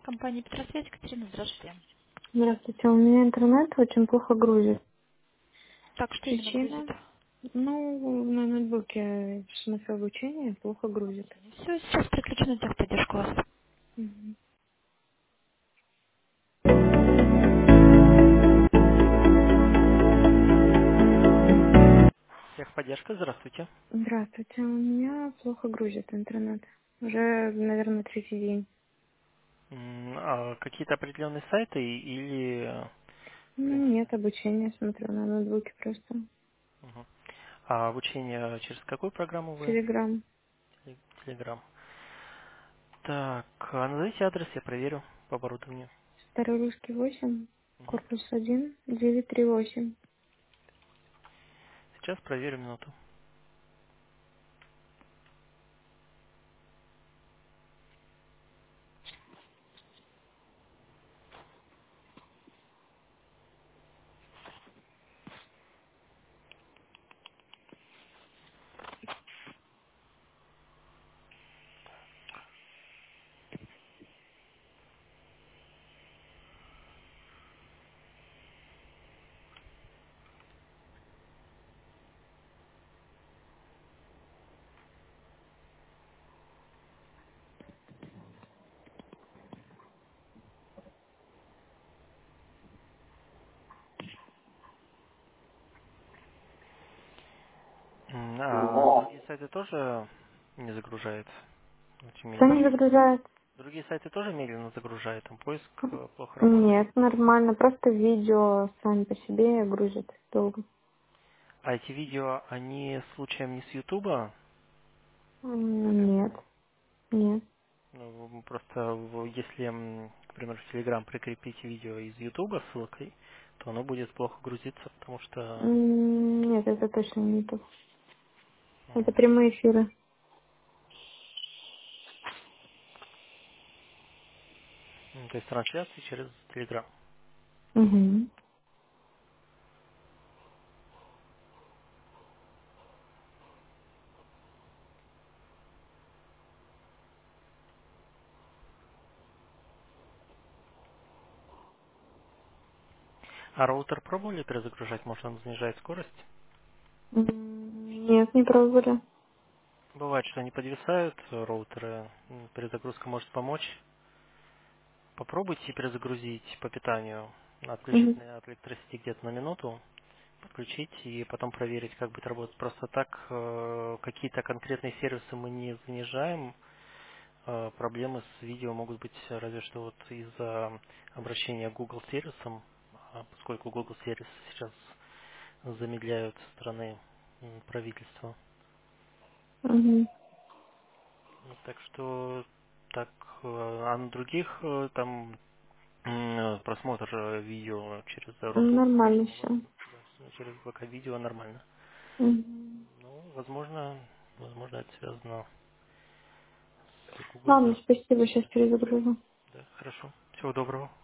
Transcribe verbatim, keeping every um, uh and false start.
Компания Петросвязь, Екатерина, здравствуйте. Здравствуйте, у меня интернет очень плохо грузит. Так, что именно грузит? Причина? Ну, на ноутбуке смысл обучения плохо грузит. Все, сейчас переключу на техподдержку вас. Мгм. Техподдержка, здравствуйте. Здравствуйте, у меня плохо грузит интернет. Уже, наверное, третий день. М, а какие-то определенные сайты и- или, э, в Ну, принципе, нет обучения, смотрю на ноутбуке просто. мгм. А обучение через какую программу вы? Телеграм. Телеграм. Так, а назовите адрес, я проверю по оборудованию. Старый русский восемь, Мгм. корпус один, девять три восемь. Сейчас проверю минуту. М, А другие сайты тоже не загружает очень Что не медленно? загружает? Другие сайты тоже медленно загружают, там поиск э, плохо работает. Нет, нормально. Просто видео сами по себе грузят долго. А эти видео, они случаем не с Ютуба М, Нет, зарезаны? нет. Ну, просто в- если, м, например, в Telegram прикрепить видео из Ютуба ссылкой, то оно будет плохо грузиться, потому что М, Нет, это точно не то. Это м, прямые эфиры. м, то есть трансляции через Telegram. Угу. А роутер пробовали перезагружать? Может, он снижает скорость? М, Нет, не пробовали. Бывает, что они подвисают, э, роутеры. М, Перезагрузка может помочь. Попробуйте перезагрузить по питанию, отключить Угу. на- от электросети где-то на минуту, подключить и потом проверить, как будет работать. Просто так э, какие-то конкретные сервисы мы не занижаем. Э, проблемы с видео могут быть разве что вот из-за обращения к Google сервисам, а поскольку Google сервисы сейчас замедляют со стороны м, правительства. Угу. Вот. Так что так, э, а на других э, там м, просмотр э, видео через Рутуб, Нормально ну, все. воз- да, через ВК видео нормально. Угу. Ну, возможно, возможно, это связано с Google. Ладно, Да, спасибо, сейчас перезагружу. да, хорошо. Всего доброго.